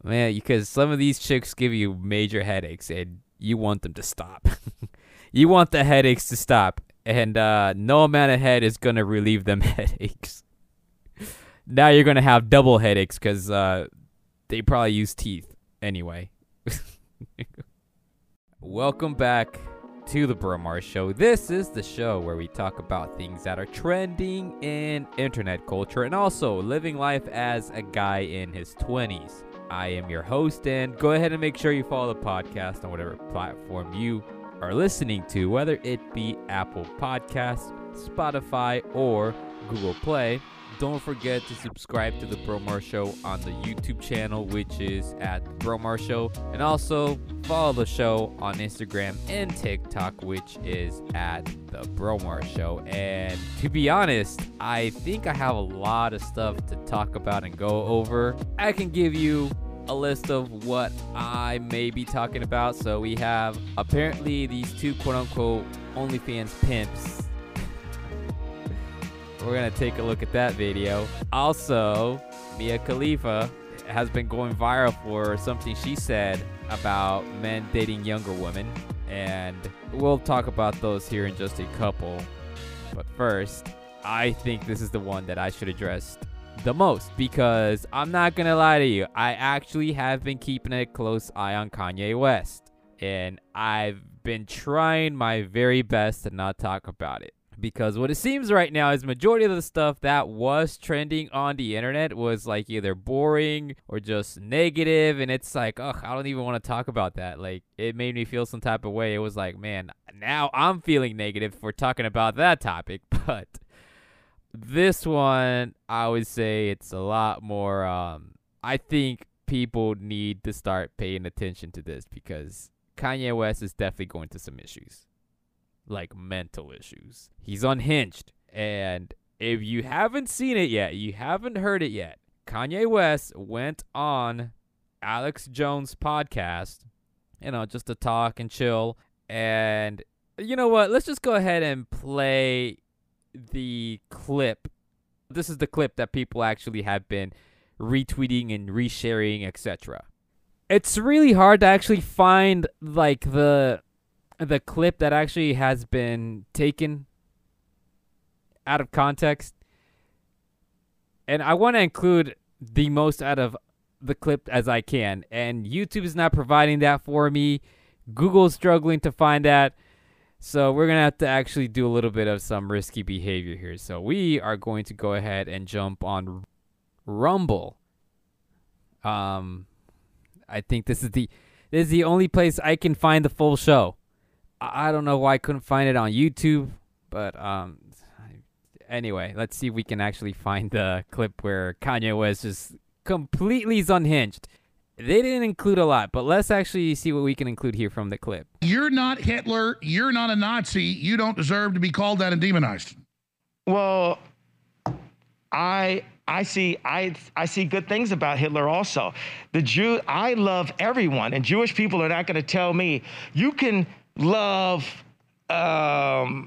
Man, because some of these chicks give you major headaches and you want them to stop. You want the headaches to stop, and no amount of head is going to relieve them headaches. Now you're going to have double headaches because they probably use teeth anyway. Welcome back to the Bromar Show. This is the show where we talk about things that are trending in internet culture and also living life as a guy in his 20s. I am your host, and go ahead and make sure you follow the podcast on whatever platform you are listening to, whether it be Apple Podcasts, Spotify, or Google Play. Don't forget to subscribe to the Bromar Show on the YouTube channel, which is at Bromar Show, and also follow the show on Instagram and TikTok, which is at the Bromar Show. And to be honest, I think I have a lot of stuff to talk about and go over. I can give you a list of what I may be talking about. So we have apparently these two quote-unquote OnlyFans pimps. We're going to take a look at that video. Also, Mia Khalifa has been going viral for something she said about men dating younger women. And we'll talk about those here in just a couple. But first, I think this is the one that I should address the most, because I'm not going to lie to you. I actually have been keeping a close eye on Kanye West. And I've been trying my very best to not talk about it. Because what it seems right now is majority of the stuff that was trending on the internet was like either boring or just negative. And it's like, ugh, I don't even want to talk about that. Like, it made me feel some type of way. It was like, man, now I'm feeling negative for talking about that topic. But this one, I would say it's a lot more, I think people need to start paying attention to this, because Kanye West is definitely going through some issues. Like mental issues. He's unhinged. And if you haven't seen it yet, you haven't heard it yet, Kanye West went on Alex Jones' podcast, just to talk and chill. And you know what? Let's just go ahead and play the clip. This is the clip that people actually have been retweeting and resharing, etc. It's really hard to actually find like the clip that actually has been taken out of context. And I want to include the most out of the clip as I can. And YouTube is not providing that for me. Google's struggling to find that. So we're going to have to actually do a little bit of some risky behavior here. So we are going to go ahead and jump on Rumble. I think this is the only place I can find the full show. I don't know why I couldn't find it on YouTube, but anyway, let's see if we can actually find the clip where Kanye West just completely is unhinged. They didn't include a lot, but let's actually see what we can include here from the clip. You're not Hitler. You're not a Nazi. You don't deserve to be called that and demonized. Well, I see good things about Hitler also. I love everyone, and Jewish people are not going to tell me you can love, us,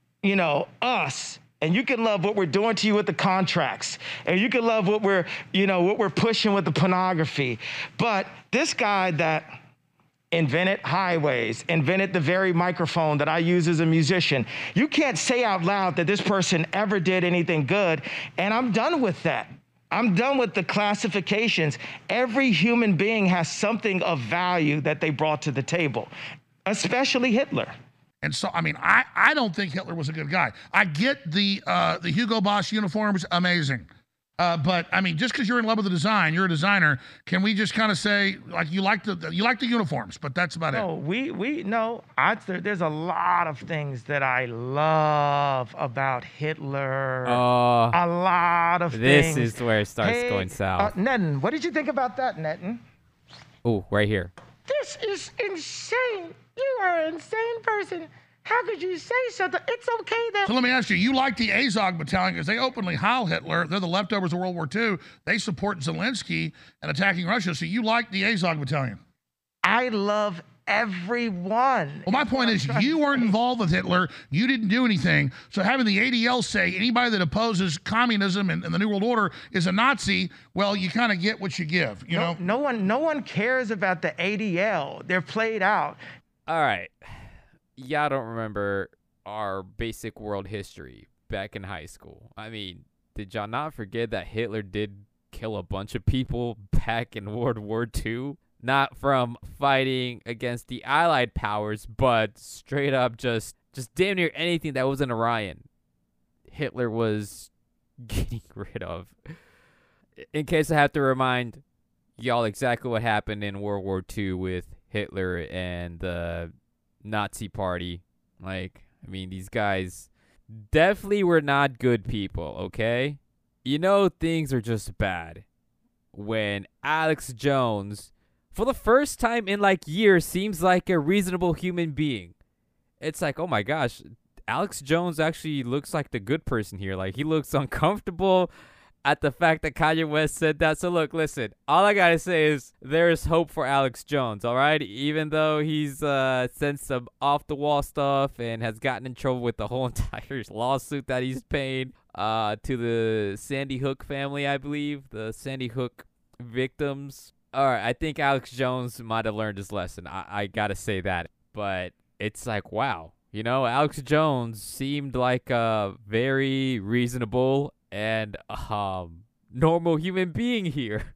and you can love what we're doing to you with the contracts, and you can love what we're pushing with the pornography. But this guy that invented highways, invented the very microphone that I use as a musician, you can't say out loud that this person ever did anything good, and I'm done with that. I'm done with the classifications. Every human being has something of value that they brought to the table, especially Hitler. And so, I don't think Hitler was a good guy. I get the Hugo Boss uniforms, amazing. But just because you're in love with the design, you're a designer. Can we just kind of say, like, you like the uniforms, but that's about it? No, there's a lot of things that I love about Hitler. A lot of things. This is where it starts going south. Netten, what did you think about that, Netten? Oh, right here. This is insane. You are an insane person. How could you say something? It's okay that... So let me ask you, you like the Azov Battalion because they openly hail Hitler. They're the leftovers of World War II. They support Zelensky and attacking Russia. So you like the Azov Battalion? I love everyone. Well, my point is, you weren't involved with Hitler. You didn't do anything. So having the ADL say anybody that opposes communism and the New World Order is a Nazi, well, you kind of get what you give. You know, no one cares about the ADL. They're played out. All right, y'all don't remember our basic world history back in high school. I mean, did y'all not forget that Hitler did kill a bunch of people back in World War II? Not from fighting against the Allied powers, but straight up just damn near anything that wasn't Orion, Hitler was getting rid of. In case I have to remind y'all exactly what happened in World War II with Hitler and the Nazi Party. Like, I mean, these guys definitely were not good people, okay? You know things are just bad when Alex Jones, for the first time in like years, seems like a reasonable human being. It's like, oh my gosh, Alex Jones actually looks like the good person here. Like, he looks uncomfortable at the fact that Kanye West said that. So look, listen, all I gotta say is there's hope for Alex Jones, all right? Even though he's said some off-the-wall stuff and has gotten in trouble with the whole entire lawsuit that he's paying to the Sandy Hook family, I believe, the Sandy Hook victims. All right, I think Alex Jones might have learned his lesson. I gotta say that. But it's like, wow. You know, Alex Jones seemed like a very reasonable and normal human being here.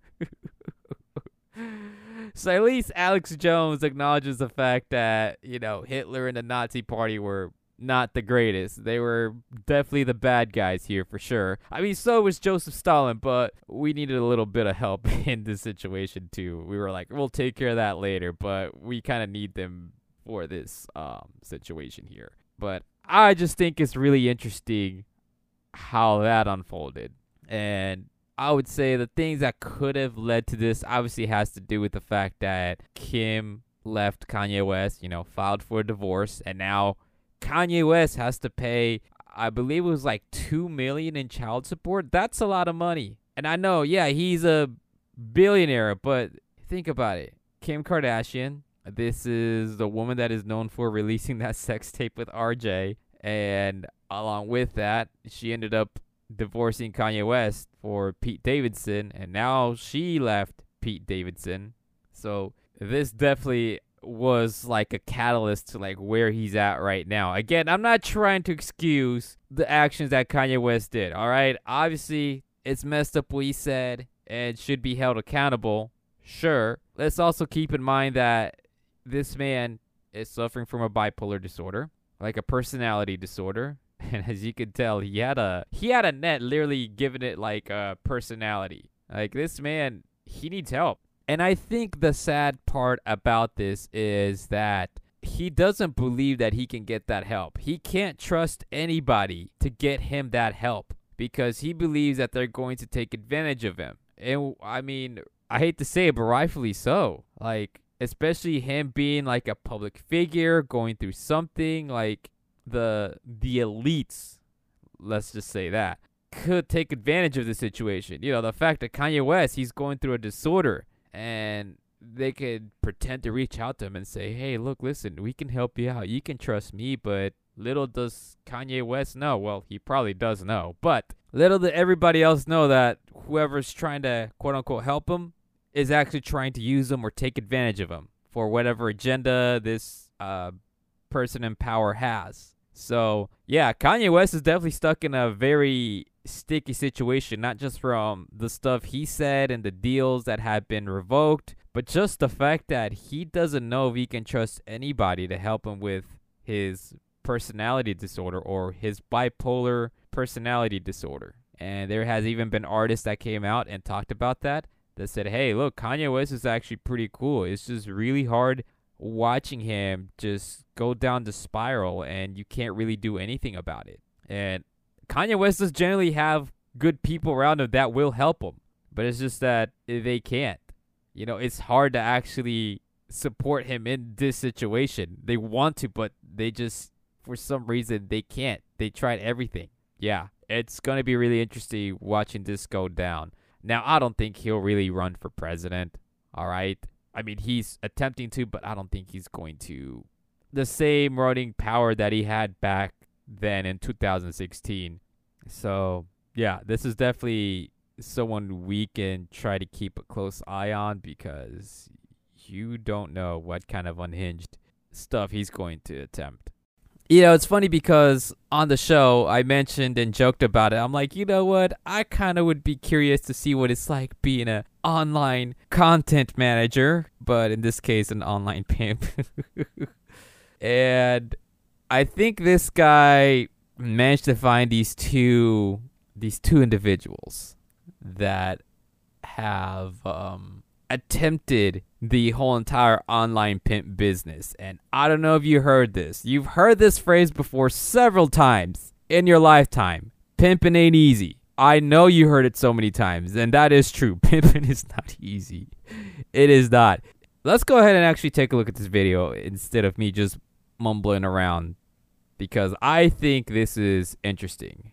So at least Alex Jones acknowledges the fact that, you know, Hitler and the Nazi Party were not the greatest. They were definitely the bad guys here for sure. I mean, so was Joseph Stalin, but we needed a little bit of help in this situation too. We were like, we'll take care of that later, but we kind of need them for this situation here. But I just think it's really interesting how that unfolded. And I would say the things that could have led to this obviously has to do with the fact that Kim left Kanye West, you know, filed for a divorce, and now Kanye West has to pay, I believe it was like $2 million in child support. That's a lot of money. And I know, yeah, he's a billionaire, but think about it. Kim Kardashian, this is the woman that is known for releasing that sex tape with RJ, and along with that, she ended up divorcing Kanye West for Pete Davidson, and now she left Pete Davidson. So this definitely was like a catalyst to like where he's at right now. Again, I'm not trying to excuse the actions that Kanye West did, all right? Obviously, it's messed up what he said and should be held accountable. Sure. Let's also keep in mind that this man is suffering from a bipolar disorder, like a personality disorder. And as you can tell, he had a net literally giving it like a personality. Like, this man, he needs help. And I think the sad part about this is that he doesn't believe that he can get that help. He can't trust anybody to get him that help because he believes that they're going to take advantage of him. And I mean, I hate to say it, but rightfully so. Like, especially him being like a public figure, going through something, like the elites, let's just say that, could take advantage of the situation. You know, the fact that Kanye West, he's going through a disorder, and they could pretend to reach out to him and say, hey, look, listen, we can help you out. You can trust me. But little does Kanye West know. Well, he probably does know. But little did everybody else know that whoever's trying to, quote unquote, help him is actually trying to use him or take advantage of him for whatever agenda this person in power has. So, yeah, Kanye West is definitely stuck in a very sticky situation, not just from the stuff he said and the deals that have been revoked, but just the fact that he doesn't know if he can trust anybody to help him with his personality disorder or his bipolar personality disorder. And there has even been artists that came out and talked about that said, hey, look, Kanye West is actually pretty cool. It's just really hard watching him just go down the spiral, and you can't really do anything about it. And Kanye West does generally have good people around him that will help him, but it's just that they can't. You know, it's hard to actually support him in this situation. They want to, but they just, for some reason, they can't. They tried everything. Yeah, it's going to be really interesting watching this go down. Now, I don't think he'll really run for president, all right? I mean, he's attempting to, but I don't think he's going to the same running power that he had back then in 2016. So, yeah, this is definitely someone we can try to keep a close eye on because you don't know what kind of unhinged stuff he's going to attempt. You know, it's funny because on the show, I mentioned and joked about it. I'm like, you know what? I kind of would be curious to see what it's like being an online content manager, but in this case, an online pimp. And I think this guy managed to find these two individuals that have attempted the whole entire online pimp business. And I don't know if you heard this. You've heard this phrase before several times in your lifetime. Pimping ain't easy. I know you heard it so many times, and that is true. Pimping is not easy. It is not. Let's go ahead and actually take a look at this video instead of me just mumbling around, because I think this is interesting.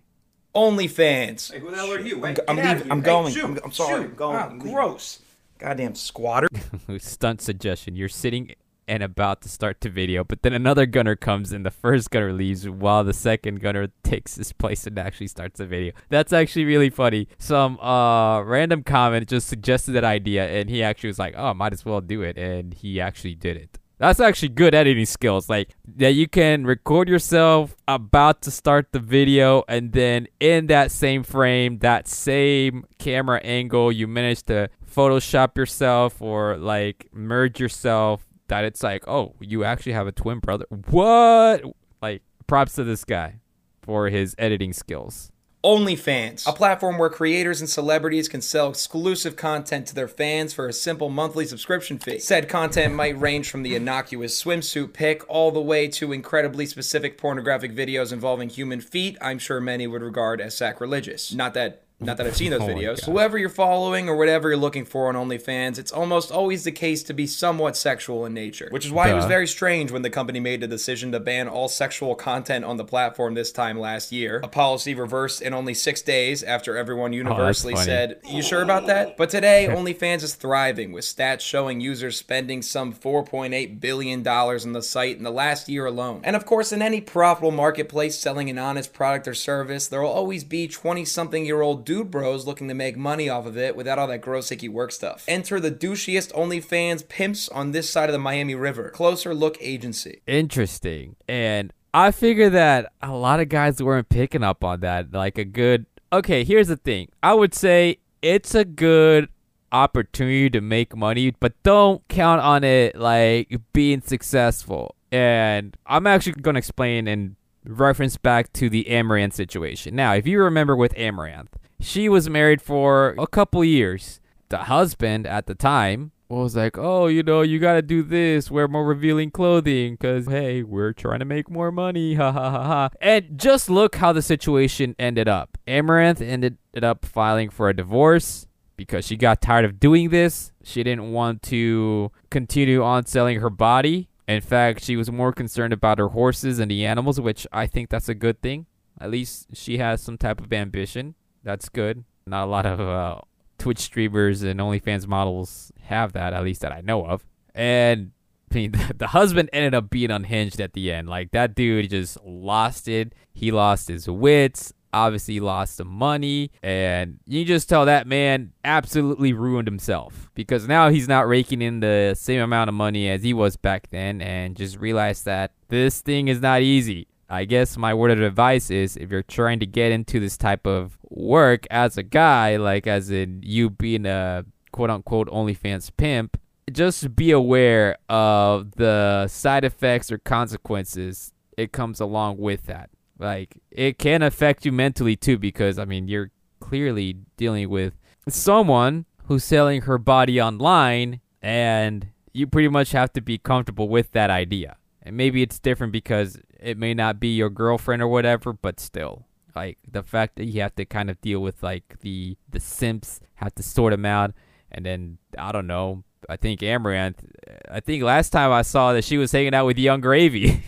OnlyFans. Hey, who the hell are you? Wait, I'm get out of leaving. here. I'm Hey, going. shoot, I'm sorry. shoot. I'm going. Ah, I'm leaving. gross. Goddamn squatter. Stunt suggestion. You're sitting and about to start the video, but then another gunner comes and the first gunner leaves while the second gunner takes his place and actually starts the video. That's actually really funny. Some random comment just suggested that idea, and he actually was like, oh, might as well do it, and he actually did it. That's actually good editing skills, like that you can record yourself about to start the video, and then in that same frame, that same camera angle, you manage to Photoshop yourself or like merge yourself, that it's like, oh, you actually have a twin brother. What? Like, props to this guy for his editing skills. OnlyFans, a platform where creators and celebrities can sell exclusive content to their fans for a simple monthly subscription fee. Said content might range from the innocuous swimsuit pic all the way to incredibly specific pornographic videos involving human feet I'm sure many would regard as sacrilegious. Not that I've seen those videos. Whoever you're following or whatever you're looking for on OnlyFans, it's almost always the case to be somewhat sexual in nature. Which is why it was very strange when the company made the decision to ban all sexual content on the platform this time last year. A policy reversed in only 6 days after everyone universally said, you sure about that? But today, OnlyFans is thriving, with stats showing users spending some $4.8 billion on the site in the last year alone. And of course, in any profitable marketplace selling an honest product or service, there will always be 20-something-year-old dude bros looking to make money off of it without all that gross icky work stuff. Enter the douchiest OnlyFans pimps on this side of the Miami River. Closer Look Agency. Interesting. And I figure that a lot of guys weren't picking up on that. Like a good, okay, here's the thing. I would say it's a good opportunity to make money, but don't count on it like being successful. And I'm actually going to explain and reference back to the Amaranth situation. Now, if you remember with Amaranth, she was married for a couple years. The husband at the time was like, oh, you know, you got to do this, wear more revealing clothing, because, hey, we're trying to make more money, ha ha ha ha. And just look how the situation ended up. Amaranth ended up filing for a divorce because she got tired of doing this. She didn't want to continue on selling her body. In fact, she was more concerned about her horses and the animals, which I think that's a good thing. At least she has some type of ambition. That's good. Not a lot of Twitch streamers and OnlyFans models have that, at least that I know of. And I mean, the husband ended up being unhinged at the end. Like, that dude just lost it. He lost his wits. Obviously lost some money. And you just tell that man absolutely ruined himself. Because now he's not raking in the same amount of money as he was back then. And just realized that this thing is not easy. I guess my word of advice is, if you're trying to get into this type of work as a guy, like as in you being a quote-unquote OnlyFans pimp, just be aware of the side effects or consequences it comes along with that. Like, it can affect you mentally too, because, I mean, you're clearly dealing with someone who's selling her body online, and you pretty much have to be comfortable with that idea. And maybe it's different because it may not be your girlfriend or whatever, but still, like, the fact that you have to kind of deal with, like, the simps, have to sort them out. And then, I don't know, I think Amaranth, I think last time I saw that she was hanging out with Young Gravy.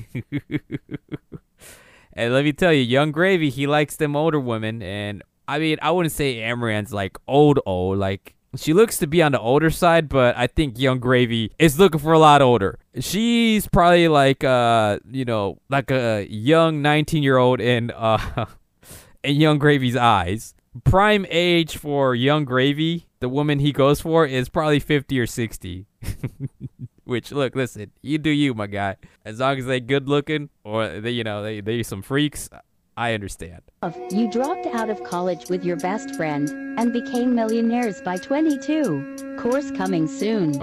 And let me tell you, Young Gravy, he likes them older women. And I mean, I wouldn't say Amaranth's like old, like, She looks to be on the older side, but I think Young Gravy is looking for a lot older. She's probably like, you know, like a young 19-year-old in Young Gravy's eyes. Prime age for Young Gravy, the woman he goes for, is probably 50 or 60. Which, look, listen, you do you, my guy. As long as they good looking or they, you know, they some freaks, I understand. You dropped out of college with your best friend and became millionaires by 22. Course coming soon.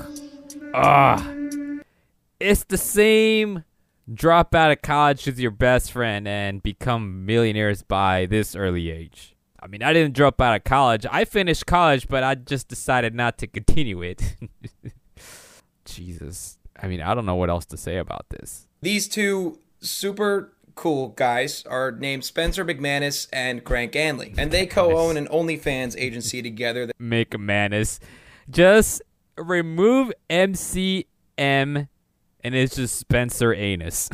It's the same drop out of college with your best friend and become millionaires by this early age. I mean, I didn't drop out of college. I finished college, but I just decided not to continue it. Jesus. I mean, I don't know what else to say about this. These two super cool guys are named Spencer McManus and Grant Ganley, and they co-own an OnlyFans agency together. McManus. Just remove MCM and it's just Spencer Anus.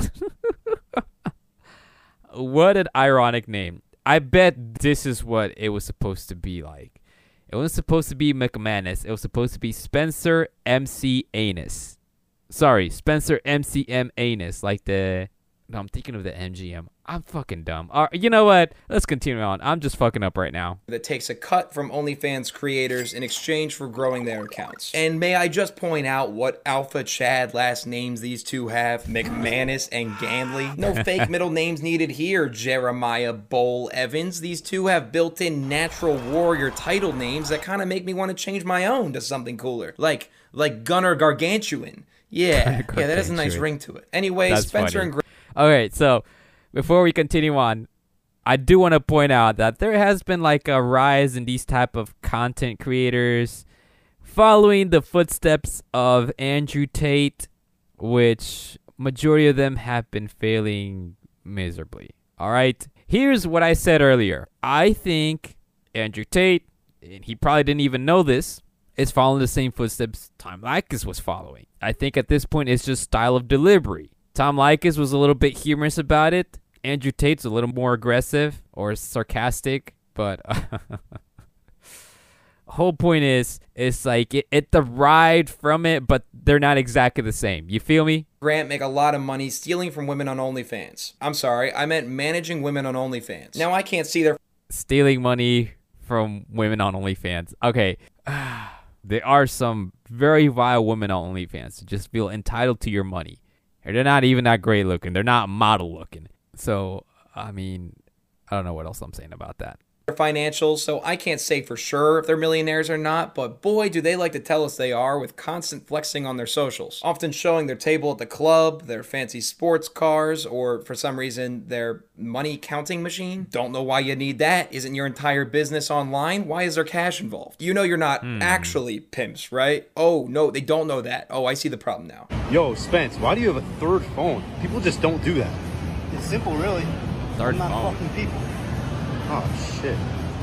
What an ironic name. I bet this is what it was supposed to be like. It wasn't supposed to be McManus. It was supposed to be Spencer MC Anus. Sorry, Spencer MCM Anus. Like the... No, I'm thinking of the MGM. I'm fucking dumb. You know what? Let's continue on. I'm just fucking up right now. That takes a cut from OnlyFans creators in exchange for growing their accounts. And may I just point out what Alpha Chad last names these two have? McManus and Ganley. No fake middle names needed here, Jeremiah Bowl Evans. These two have built-in natural warrior title names that kind of make me want to change my own to something cooler. Like Gunnar Gargantuan. Yeah, that has a nice ring to it. Anyway, That's Spencer funny. and Grant. Okay, so before we continue on, I do want to point out that there has been like a rise in these type of content creators following the footsteps of Andrew Tate, which majority of them have been failing miserably. All right, here's what I said earlier. I think Andrew Tate, and he probably didn't even know this, is following the same footsteps Tom Leykis was following. I think at this point it's just style of delivery. Tom Leykis was a little bit humorous about it. Andrew Tate's a little more aggressive or sarcastic, but whole point is, it's like it derived from it, but they're not exactly the same. You feel me? Grant make a lot of money stealing from women on OnlyFans. I'm sorry, I meant managing women on OnlyFans. Now I can't see their stealing money from women on OnlyFans. Okay. There are some very vile women on OnlyFans who just feel entitled to your money. They're not even that great looking. They're not model looking. So, I mean, I don't know what else I'm saying about that. financials, so I can't say for sure if they're millionaires or not, but boy, do they like to tell us they are with constant flexing on their socials, often showing their table at the club, their fancy sports cars, or for some reason, their money counting machine. Don't know why you need that. Isn't your entire business online? Why is there cash involved? You know you're not actually pimps, right? Oh, no, they don't know that. Oh, I see the problem now. Yo, Spence, why do you have a third phone? People just don't do that. It's simple, really. Third I'm not phone. fucking people. Oh, shit.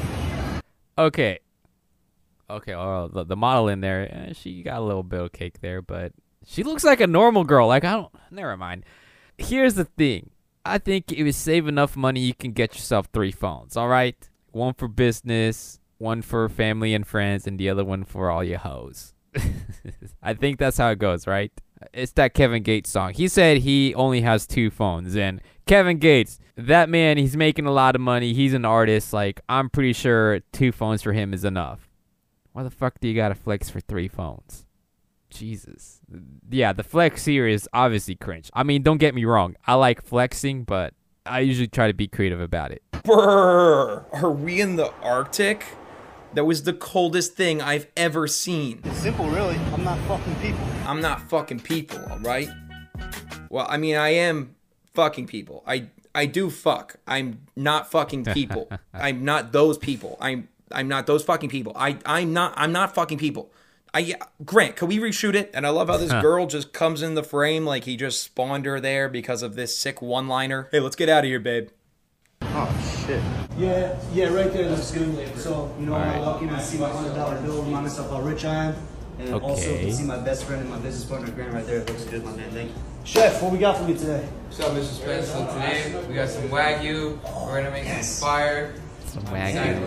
Okay, well, the model in there, she got a little bit of cake there, but she looks like a normal girl. Like, never mind. Here's the thing. I think if you save enough money, you can get yourself 3 phones, all right? One for business, one for family and friends, and the other one for all your hoes. I think that's how it goes, right? It's that Kevin Gates song. He said he only has 2 phones, and Kevin Gates, that man, he's making a lot of money. He's an artist. Like, I'm pretty sure 2 phones for him is enough. Why the fuck do you gotta flex for 3 phones? Jesus. Yeah, the flex here is obviously cringe. I mean, don't get me wrong. I like flexing, but I usually try to be creative about it. Brrr. Are we in the Arctic? That was the coldest thing I've ever seen. It's simple, really. I'm not fucking people. I'm not fucking people, alright? Well, I mean, I am fucking people. I do fuck. I'm not fucking people. I'm not those people. I'm not those fucking people. I'm not fucking people. Grant, can we reshoot it? And I love how this girl just comes in the frame like he just spawned her there because of this sick one-liner. Hey, let's get out of here, babe. Oh, shit. Yeah, right there looks good. So, you know, I'm lucky to see my $100 bill, remind myself how rich I am. And also to see my best friend and my business partner, Grant, right there. It looks good, my man. Thank you. Chef, what we got for me today? What's up, Mr. Spence? So today we got some Wagyu. We're gonna make some fire. Some Wagyu.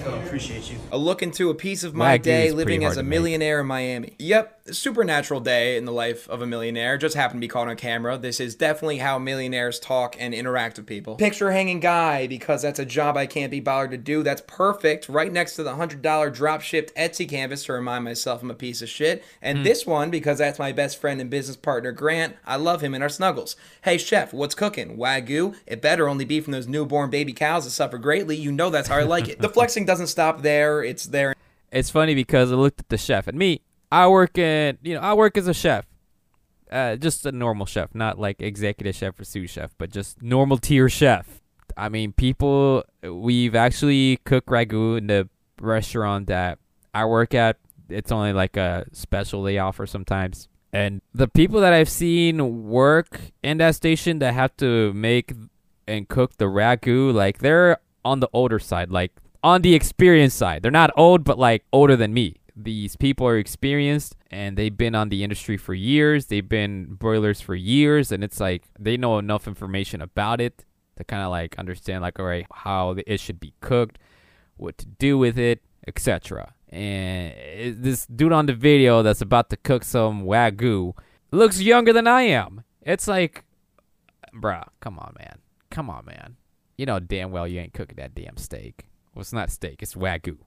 So appreciate you. A look into a piece of my Wagyu day is pretty living hard as a to make. millionaire in Miami. Yep, a supernatural day in the life of a millionaire. Just happened to be caught on camera. This is definitely how millionaires talk and interact with people. Picture hanging guy, because that's a job I can't be bothered to do. That's perfect. Right next to the $100 drop shipped Etsy canvas to remind myself I'm a piece of shit. And this one, because that's my best friend and business partner, Grant. I love him in our snuggles. Hey, chef, what's cooking? Wagyu? It better only be from those newborn baby cows that suffer greatly. You know that's how I like it. The flexing doesn't stop there. It's there. It's funny because I looked at the chef, and me, I work as a chef. Just a normal chef, not like executive chef or sous chef, but just normal tier chef. I mean, we've actually cooked ragu in the restaurant that I work at. It's only like a special they offer sometimes. And the people that I've seen work in that station that have to make and cook the ragu, like they're on the older side, like on the experienced side. They're not old, but like older than me. These people are experienced and they've been on the industry for years. They've been broilers for years, and it's like they know enough information about it to kind of like understand like, all right, how it should be cooked, what to do with it, etc. And this dude on the video that's about to cook some wagyu looks younger than I am. It's like, bruh, come on, man. You know damn well you ain't cooking that damn steak. Well, it's not steak, it's wagyu.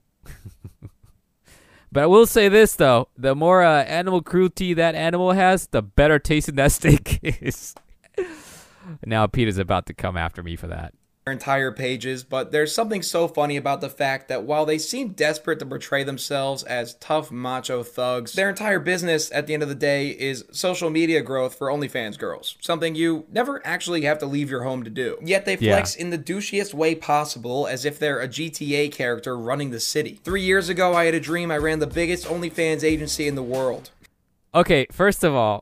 But I will say this, though. The more animal cruelty that animal has, the better tasting that steak is. Now Peter's about to come after me for that. Entire pages, but there's something so funny about the fact that while they seem desperate to portray themselves as tough macho thugs, their entire business at the end of the day is social media growth for OnlyFans girls, something you never actually have to leave your home to do. Yet they flex in the douchiest way possible, as if they're a GTA character running the city. 3 years ago, I had a dream I ran the biggest OnlyFans agency in the world. Okay, first of all,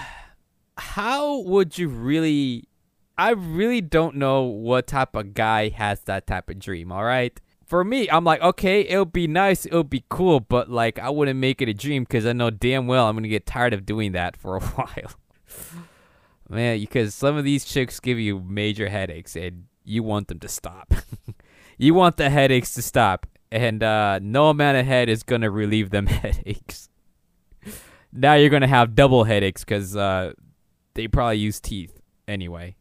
how would you really... I really don't know what type of guy has that type of dream, all right? For me, I'm like, okay, it'll be nice, it'll be cool, but like I wouldn't make it a dream because I know damn well I'm going to get tired of doing that for a while. Man, because some of these chicks give you major headaches and you want them to stop. You want the headaches to stop, and no amount of head is going to relieve them headaches. Now you're going to have double headaches because they probably use teeth anyway.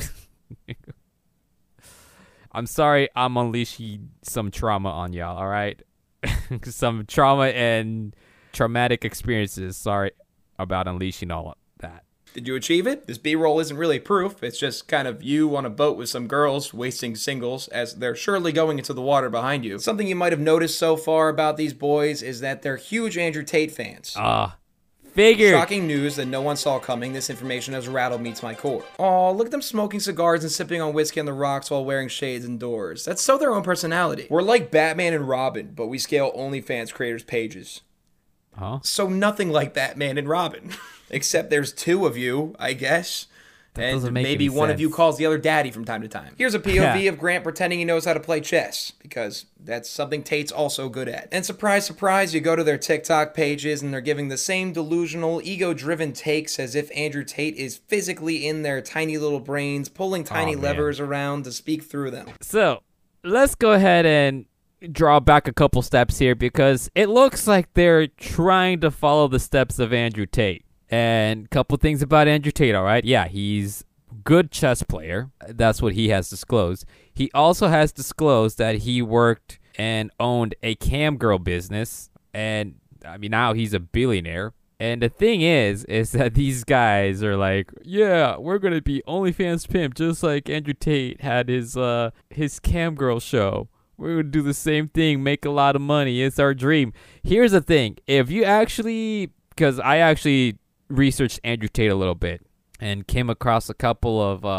I'm sorry I'm unleashing some trauma on y'all, all right? Some trauma and traumatic experiences. Sorry about unleashing all of that. Did you achieve it? This B-roll isn't really proof. It's just kind of you on a boat with some girls wasting singles as they're surely going into the water behind you. Something you might have noticed so far about these boys is that they're huge Andrew Tate fans. Figured. Shocking news that no one saw coming. This information has rattled me to my core. Aw, look at them smoking cigars and sipping on whiskey on the rocks while wearing shades indoors. That's so their own personality. We're like Batman and Robin, but we scale OnlyFans creators' pages. Huh? So nothing like Batman and Robin. Except there's two of you, I guess. And maybe one of you calls the other daddy from time to time. Here's a POV of Grant pretending he knows how to play chess, because that's something Tate's also good at. And surprise, surprise, you go to their TikTok pages and they're giving the same delusional, ego-driven takes as if Andrew Tate is physically in their tiny little brains, pulling tiny levers around to speak through them. So, let's go ahead and draw back a couple steps here, because it looks like they're trying to follow the steps of Andrew Tate. And a couple things about Andrew Tate, all right? Yeah, he's a good chess player. That's what he has disclosed. He also has disclosed that he worked and owned a cam girl business. And, I mean, now he's a billionaire. And the thing is that these guys are like, yeah, we're going to be OnlyFans pimp, just like Andrew Tate had his cam girl show. We're going to do the same thing, make a lot of money. It's our dream. Here's the thing. If you actually, because I actually researched Andrew Tate a little bit and came across a couple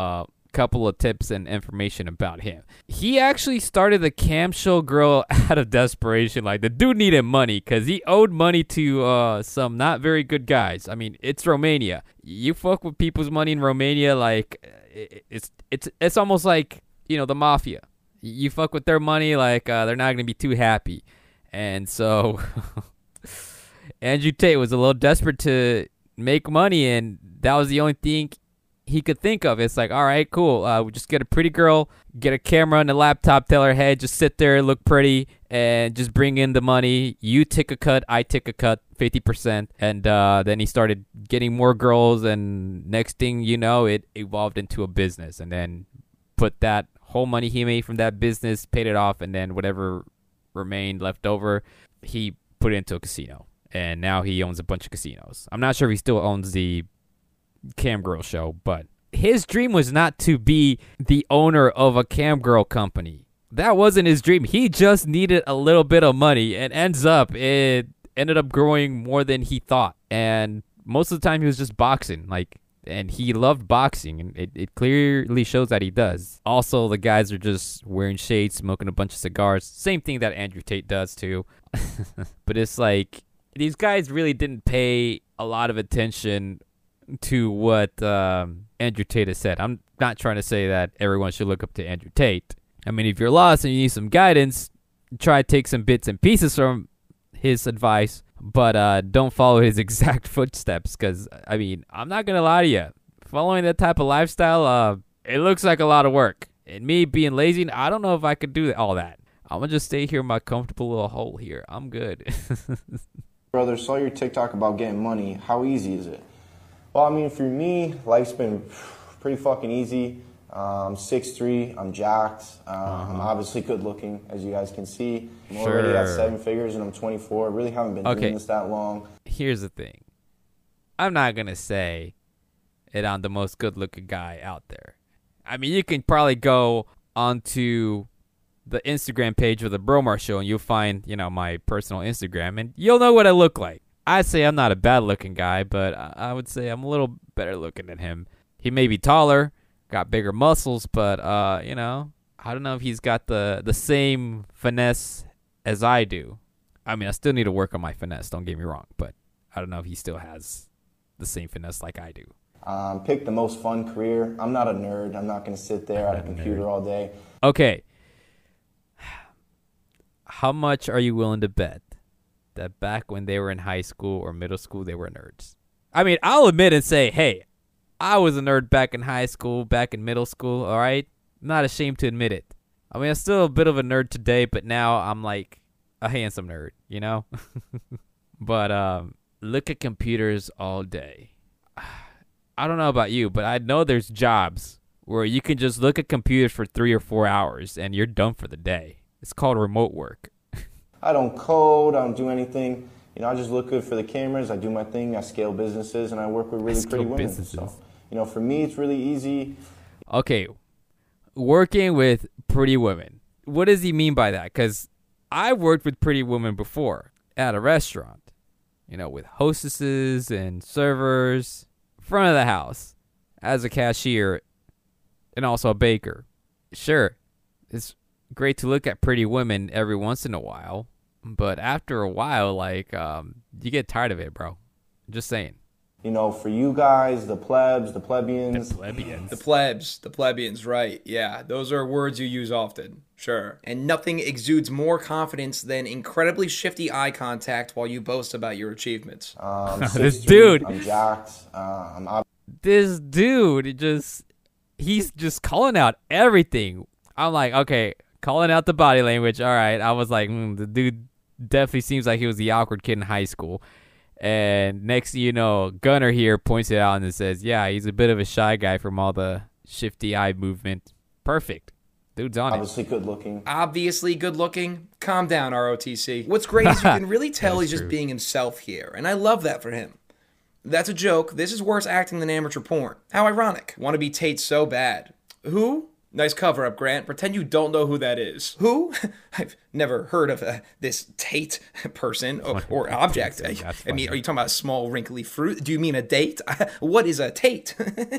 of tips and information about him. He actually started the cam show girl out of desperation. Like, the dude needed money because he owed money to some not very good guys. I mean, it's Romania. You fuck with people's money in Romania, like it's almost like, you know, the mafia. You fuck with their money, like they're not gonna be too happy. And so Andrew Tate was a little desperate to make money, and that was the only thing he could think of. It's like, all right, cool. We just get a pretty girl, get a camera and a laptop, tell her, hey, just sit there, look pretty, and just bring in the money. You take a cut, I take a cut, 50%. And then he started getting more girls, and next thing you know, it evolved into a business. And then put that whole money he made from that business, paid it off, and then whatever remained left over, he put it into a casino. And now he owns a bunch of casinos. I'm not sure if he still owns the Cam Girl show, but his dream was not to be the owner of a Cam Girl company. That wasn't his dream. He just needed a little bit of money, and it ended up growing more than he thought. And most of the time he was just boxing, and he loved boxing, and it clearly shows that he does. Also, the guys are just wearing shades, smoking a bunch of cigars. Same thing that Andrew Tate does too. But it's like, these guys really didn't pay a lot of attention to what Andrew Tate has said. I'm not trying to say that everyone should look up to Andrew Tate. I mean, if you're lost and you need some guidance, try to take some bits and pieces from his advice, but don't follow his exact footsteps, because, I mean, I'm not going to lie to you. Following that type of lifestyle, it looks like a lot of work. And me being lazy, I don't know if I could do all that. I'm going to just stay here in my comfortable little hole here. I'm good. Brother, saw your TikTok about getting money. How easy is it? Well, I mean, for me, life's been pretty fucking easy. I'm 6'3", I'm jacked, I'm obviously good looking, as you guys can see. I'm already at 7 figures and I'm 24. I really haven't been doing this that long. Here's the thing. I'm not going to say that I'm the most good looking guy out there. I mean, you can probably go onto the Instagram page of the Bromar Show and you'll find, my personal Instagram, and you'll know what I look like. I'd say I'm not a bad looking guy, but I would say I'm a little better looking than him. He may be taller, got bigger muscles, but I don't know if he's got the same finesse as I do. I mean, I still need to work on my finesse, don't get me wrong, but I don't know if he still has the same finesse like I do. Pick the most fun career. I'm not a nerd. I'm not going to sit there at a computer all day. Okay. How much are you willing to bet that back when they were in high school or middle school, they were nerds? I mean, I'll admit and say, hey, I was a nerd back in high school, back in middle school, all right? I'm not ashamed to admit it. I mean, I'm still a bit of a nerd today, but now I'm like a handsome nerd, But look at computers all day. I don't know about you, but I know there's jobs where you can just look at computers for 3 or 4 hours and you're done for the day. It's called remote work. I don't code. I don't do anything. I just look good for the cameras. I do my thing. I scale businesses, and I work with really pretty women. So, for me, it's really easy. Okay, working with pretty women. What does he mean by that? Because I worked with pretty women before at a restaurant, with hostesses and servers, front of the house, as a cashier, and also a baker. Sure, it's great to look at pretty women every once in a while, but after a while, you get tired of it, bro. Just saying. For you guys, the plebs, the plebeians. The plebeians, right. Yeah, those are words you use often. Sure. And nothing exudes more confidence than incredibly shifty eye contact while you boast about your achievements. This dude. I'm jacked. This dude, he's just calling out everything. I'm like, okay, calling out the body language. All right. I was like, the dude definitely seems like he was the awkward kid in high school. And next thing you know, Gunner here points it out and says, yeah, he's a bit of a shy guy from all the shifty eye movement. Perfect. Dude's on Obviously good looking. Obviously good looking. Calm down, ROTC. What's great is you can really tell he's just being himself here. And I love that for him. That's a joke. This is worse acting than amateur porn. How ironic. Want to be Tate so bad. Who? Nice cover-up, Grant. Pretend you don't know who that is. Who? I've never heard of this Tate person or object. I mean, are you talking about a small, wrinkly fruit? Do you mean a date? What is a Tate?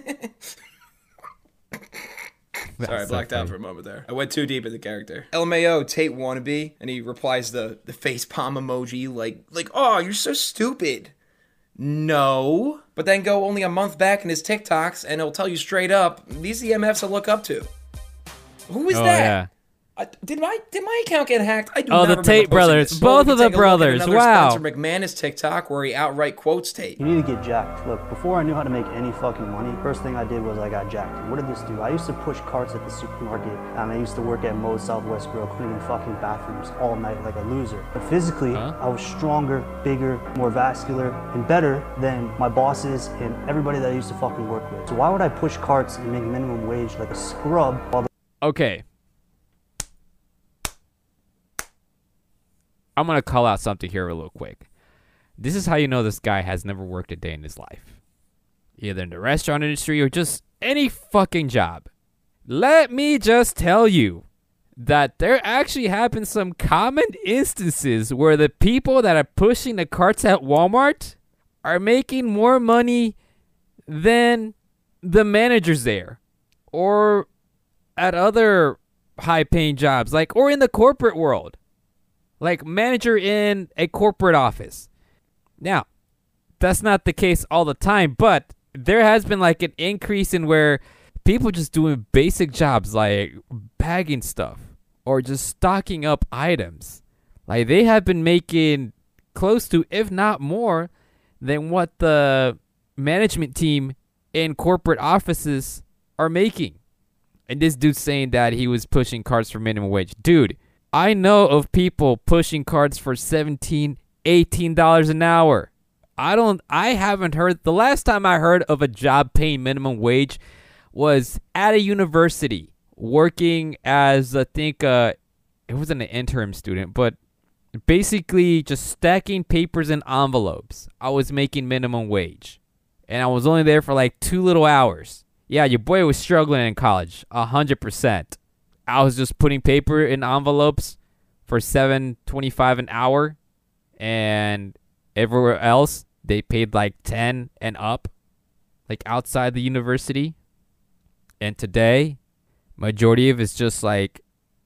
Sorry, I blacked out for a moment there. I went too deep in the character. LMAO, Tate wannabe, and he replies the face palm emoji like, oh, you're so stupid. No. But then go only a month back in his TikToks, and it'll tell you straight up, these EMFs I look up to. Who is that? Did my account get hacked? I do Oh, not the remember Tate posting brothers. this. Both We of can the take a look at brothers. another Wow. Spencer McManus TikTok where he outright quotes Tate. You need to get jacked. Look, before I knew how to make any fucking money, first thing I did was I got jacked. And what did this do? I used to push carts at the supermarket, and I used to work at Moe's Southwest Grill cleaning fucking bathrooms all night like a loser. But physically, I was stronger, bigger, more vascular, and better than my bosses and everybody that I used to fucking work with. So why would I push carts and make minimum wage like a scrub while the Okay. I'm going to call out something here real quick. This is how you know this guy has never worked a day in his life. Either in the restaurant industry or just any fucking job. Let me just tell you that there actually happen some common instances where the people that are pushing the carts at Walmart are making more money than the managers there. Or at other high-paying jobs, like, or in the corporate world. Like manager in a corporate office. Now, that's not the case all the time, but there has been like an increase in where people just doing basic jobs like bagging stuff or just stocking up items. Like they have been making close to, if not more, than what the management team in corporate offices are making. And this dude's saying that he was pushing carts for minimum wage. Dude, I know of people pushing carts for $17, $18 an hour. I haven't heard, the last time I heard of a job paying minimum wage was at a university working as, I think, it wasn't an interim student, but basically just stacking papers in envelopes. I was making minimum wage. And I was only there for like 2 little hours. Yeah, your boy was struggling in college, 100%. I was just putting paper in envelopes for $7.25 an hour, and everywhere else they paid like 10 and up, like outside the university. And today, majority of it's just like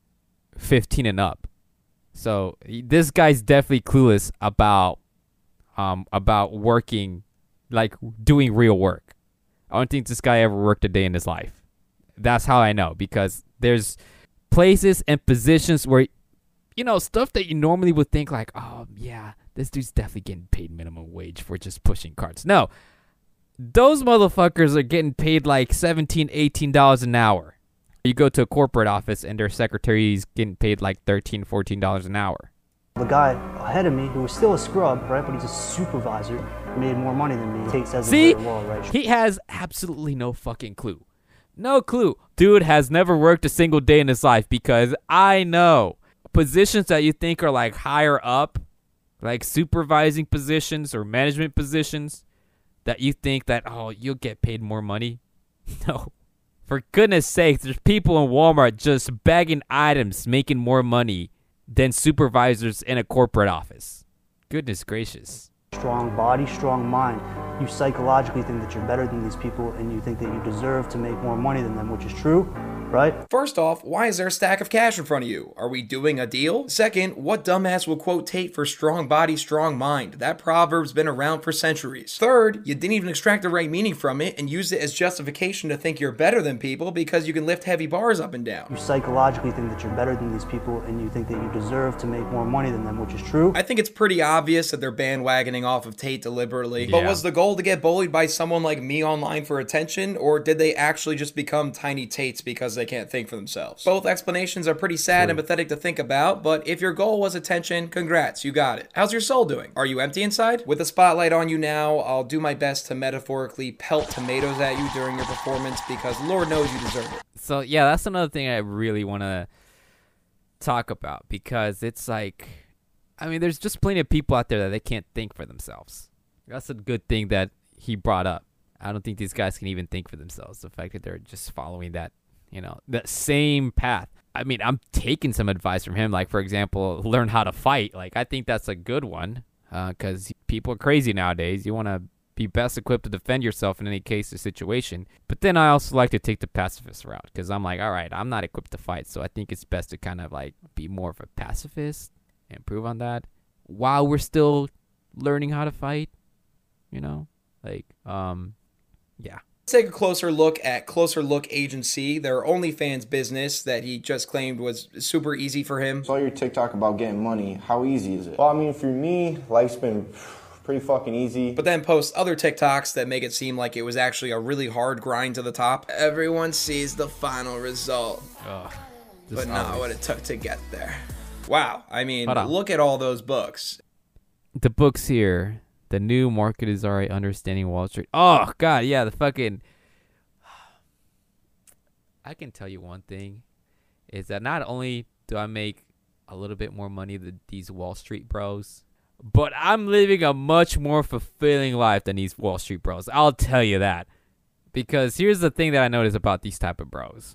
15 and up. So this guy's definitely clueless about working, like doing real work. I don't think this guy ever worked a day in his life. That's how I know, because there's places and positions where, you know, stuff that you normally would think like, oh, yeah, this dude's definitely getting paid minimum wage for just pushing carts. No, those motherfuckers are getting paid like $17, $18 an hour. You go to a corporate office and their secretary is getting paid like $13, $14 an hour. The guy ahead of me, who was still a scrub, right, but he's a supervisor, made more money than me. Takes as See, a very well, right? He has absolutely no fucking clue. No clue. Dude has never worked a single day in his life, because I know positions that you think are like higher up, like supervising positions or management positions, that you think that, oh, you'll get paid more money. No. For goodness sake, there's people in Walmart just bagging items making more money than supervisors in a corporate office. Goodness gracious. Strong body, strong mind. You psychologically think that you're better than these people, and you think that you deserve to make more money than them, which is true, right? First off, why is there a stack of cash in front of you? Are we doing a deal? Second, what dumbass will quote Tate for strong body, strong mind? That proverb's been around for centuries. Third, you didn't even extract the right meaning from it and use it as justification to think you're better than people because you can lift heavy bars up and down. You psychologically think that you're better than these people, and you think that you deserve to make more money than them, which is true. I think it's pretty obvious that they're bandwagoning off of Tate deliberately. Yeah. But was the goal to get bullied by someone like me online for attention, or did they actually just become tiny Tates because they can't think for themselves? Both explanations are pretty sad and pathetic to think about, but if your goal was attention, congrats, you got it. How's your soul doing? Are you empty inside? With the spotlight on you now, I'll do my best to metaphorically pelt tomatoes at you during your performance, because Lord knows you deserve it. So, yeah, that's another thing I really want to talk about, because it's like, I mean, there's just plenty of people out there that they can't think for themselves. That's a good thing that he brought up. I don't think these guys can even think for themselves. The fact that they're just following that, you know, that same path. I mean, I'm taking some advice from him. Like, for example, learn how to fight. Like, I think that's a good one, because people are crazy nowadays. You want to be best equipped to defend yourself in any case or situation. But then I also like to take the pacifist route, because I'm like, all right, I'm not equipped to fight. So I think it's best to kind of like be more of a pacifist, improve on that while we're still learning how to fight, you know, like, yeah. Take a closer look at Closer Look Agency, their OnlyFans business that he just claimed was super easy for him. Saw your TikTok about getting money. How easy is it? Well, I mean, for me, life's been pretty fucking easy. But then posts other TikToks that make it seem like it was actually a really hard grind to the top. Everyone sees the final result, but not what it took to get there. Wow, I mean, look at all those books. The books here. The New Market is Alright, Understanding Wall Street. Oh, God, yeah, the fucking... I can tell you one thing, is that not only do I make a little bit more money than these Wall Street bros, but I'm living a much more fulfilling life than these Wall Street bros. I'll tell you that. Because here's the thing that I notice about these type of bros.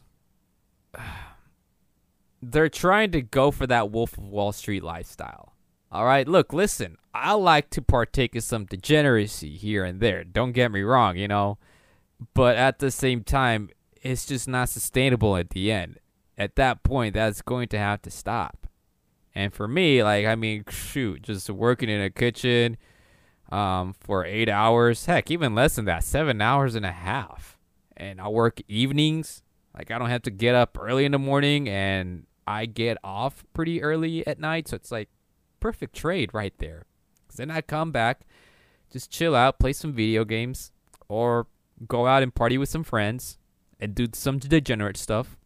They're trying to go for that Wolf of Wall Street lifestyle. All right, look, listen, I like to partake in some degeneracy here and there. Don't get me wrong, you know. But at the same time, it's just not sustainable at the end. At that point, that's going to have to stop. And for me, like, I mean, shoot, just working in a kitchen for 8 hours, heck, even less than that, 7 hours and a half. And I work evenings. Like, I don't have to get up early in the morning, and I get off pretty early at night. So it's like, perfect trade right there. Because then I come back, just chill out, play some video games, or go out and party with some friends and do some degenerate stuff.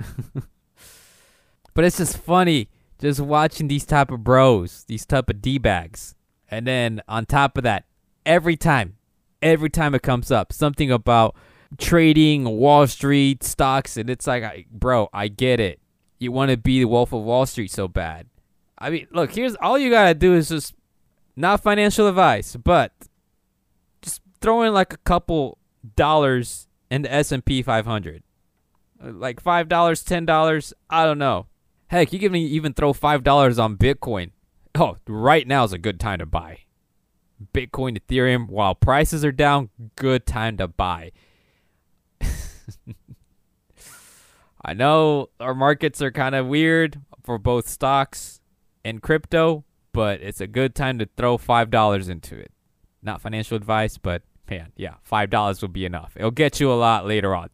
But it's just funny just watching these type of bros, these type of D-bags. And then on top of that, every time it comes up, something about trading, Wall Street, stocks, and it's like, bro, I get it. You want to be the Wolf of Wall Street so bad. I mean, look, here's all you got to do is just, not financial advice, but just throw in like a couple dollars in the S&P 500. Like $5, $10, I don't know. Heck, you can even throw $5 on Bitcoin. Oh, right now is a good time to buy. Bitcoin, Ethereum, while prices are down, good time to buy. I know our markets are kind of weird for both stocks and crypto, but it's a good time to throw $5 into it. Not financial advice, but man, yeah, $5 will be enough. It'll get you a lot later on.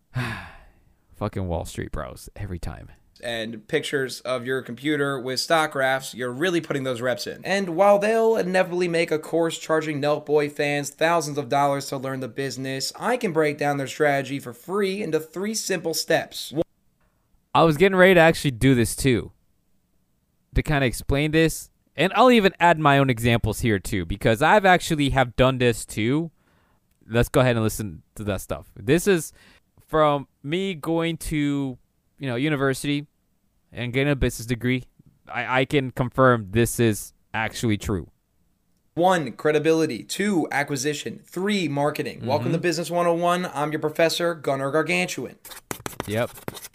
Fucking Wall Street bros, every time. And pictures of your computer with stock graphs, you're really putting those reps in. And while they'll inevitably make a course charging Nelk Boy fans thousands of dollars to learn the business, I can break down their strategy for free into 3 simple steps. I was getting ready to actually do this too, to kind of explain this. And I'll even add my own examples here too, because I've actually have done this too. Let's go ahead and listen to that stuff. This is from me going to, university and getting a business degree. I can confirm this is actually true. 1, credibility. 2, acquisition. 3, marketing. Welcome to Business 101. I'm your professor, Gunnar Gargantuan. Yep.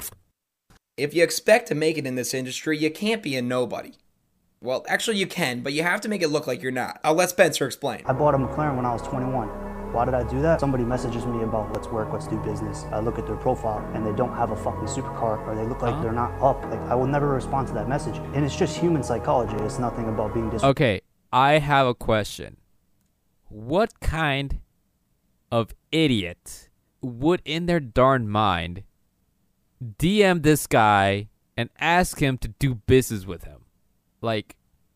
If you expect to make it in this industry, you can't be a nobody. Well, actually you can, but you have to make it look like you're not. I'll let Spencer explain. I bought a McLaren when I was 21. Why did I do that? Somebody messages me about let's work, let's do business. I look at their profile and they don't have a fucking supercar, or they look like they're not up. Like, I will never respond to that message. And it's just human psychology. It's nothing about being Okay, I have a question. What kind of idiot would in their darn mind DM this guy and ask him to do business with him? Like,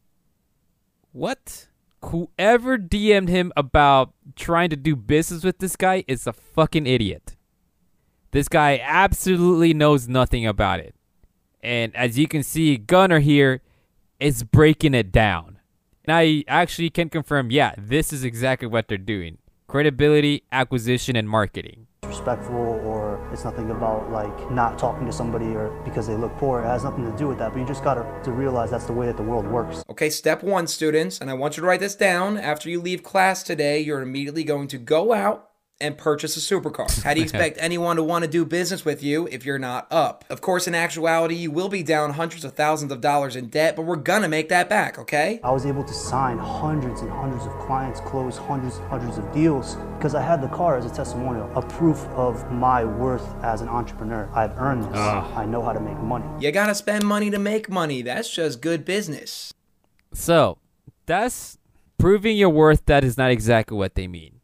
what? Whoever DM'd him about trying to do business with this guy is a fucking idiot. This guy absolutely knows nothing about it. And as you can see, Gunnar here is breaking it down. And I actually can confirm, yeah, this is exactly what they're doing. Credibility, acquisition, and marketing. Respectful, or it's nothing about like not talking to somebody or because they look poor. It has nothing to do with that, but you just got to realize that's the way that the world works. Okay, step 1, students, and I want you to write this down. After you leave class today, you're immediately going to go out and purchase a supercar. How do you expect anyone to want to do business with you if you're not up? Of course, in actuality, you will be down hundreds of thousands of dollars in debt, but we're gonna make that back, okay? I was able to sign hundreds and hundreds of clients, close hundreds and hundreds of deals, because I had the car as a testimonial, a proof of my worth as an entrepreneur. I've earned this. I know how to make money. You gotta spend money to make money. That's just good business. So, that's proving your worth. That is not exactly what they mean.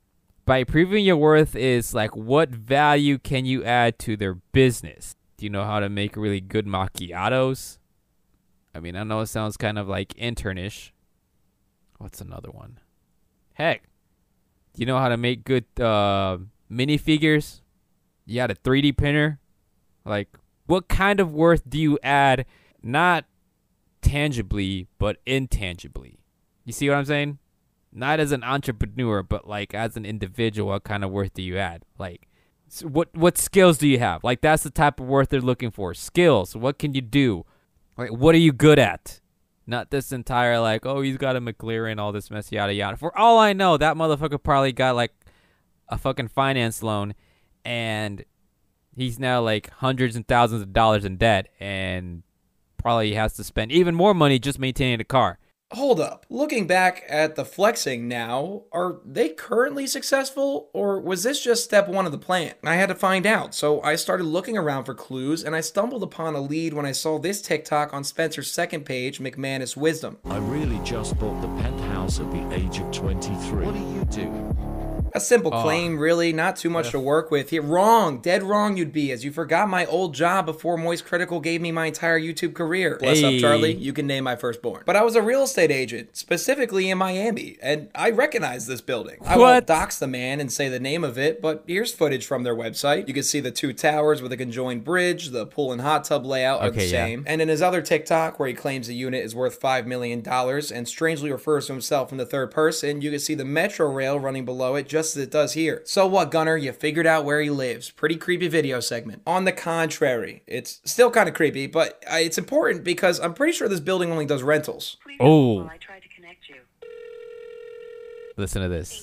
By proving your worth is like, what value can you add to their business? Do you know how to make really good macchiatos? I mean, I know it sounds kind of like internish. What's another one? Heck, do you know how to make good minifigures? You got a 3D printer? Like, what kind of worth do you add, not tangibly, but intangibly? You see what I'm saying? Not as an entrepreneur, but like as an individual, what kind of worth do you add? Like, so what skills do you have? Like, that's the type of worth they're looking for. Skills. What can you do? Like, what are you good at? Not this entire, like, oh, he's got a McLaren, all this mess, yada, yada. For all I know, that motherfucker probably got, like, a fucking finance loan, and he's now, like, hundreds and thousands of dollars in debt, and probably has to spend even more money just maintaining the car. Hold up. Looking back at the flexing now, are they currently successful, or was this just step one of the plan? I had to find out, so I started looking around for clues, and I stumbled upon a lead when I saw this TikTok on Spencer's second page, McManus Wisdom. I really just bought the penthouse at the age of 23. What do you do? A simple claim, really, not too much to work with here. Wrong, dead wrong you'd be, as you forgot my old job before Moist Critical gave me my entire YouTube career. Bless up, Charlie, you can name my firstborn. But I was a real estate agent, specifically in Miami, and I recognize this building. I won't dox the man and say the name of it, but here's footage from their website. You can see the two towers with a conjoined bridge, the pool and hot tub layout are the same. And in his other TikTok, where he claims the unit is worth $5 million and strangely refers to himself in the third person, you can see the metro rail running below it just as it does here. So what, Gunner? You figured out where he lives. Pretty creepy video segment. On the contrary, it's still kind of creepy, but it's important because I'm pretty sure this building only does rentals. Oh. I tried to connect you. Listen to this.